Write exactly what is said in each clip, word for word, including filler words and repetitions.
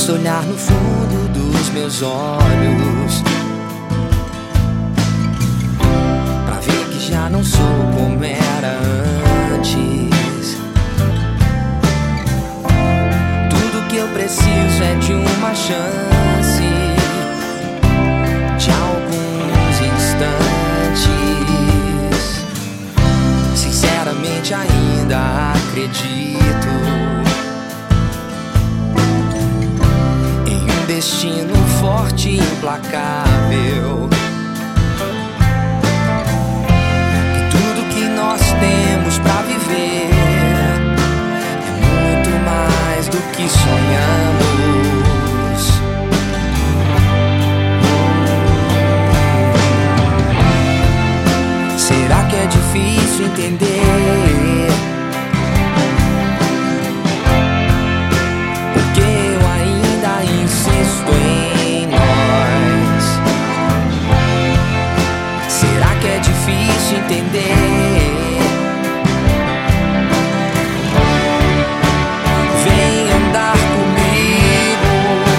Basta olhar no fundo dos meus olhos pra ver que já não sou como era antes. Tudo que eu preciso é de uma chance, de alguns instantes. Sinceramente ainda acredito em um destino forte e implacável, que tudo que nós temos pra viver é muito mais do que sonhamos. Será que é difícil entender? Porque eu ainda insisto em nós. Será que é difícil entender? Vem andar comigo.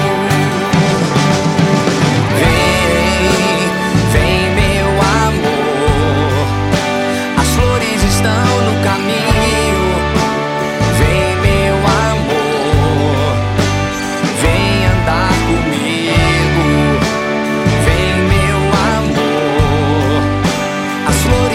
Vem, vem meu amor. As flores estão no caminho. Vem meu amor, vem andar comigo. Vem meu amor, as flores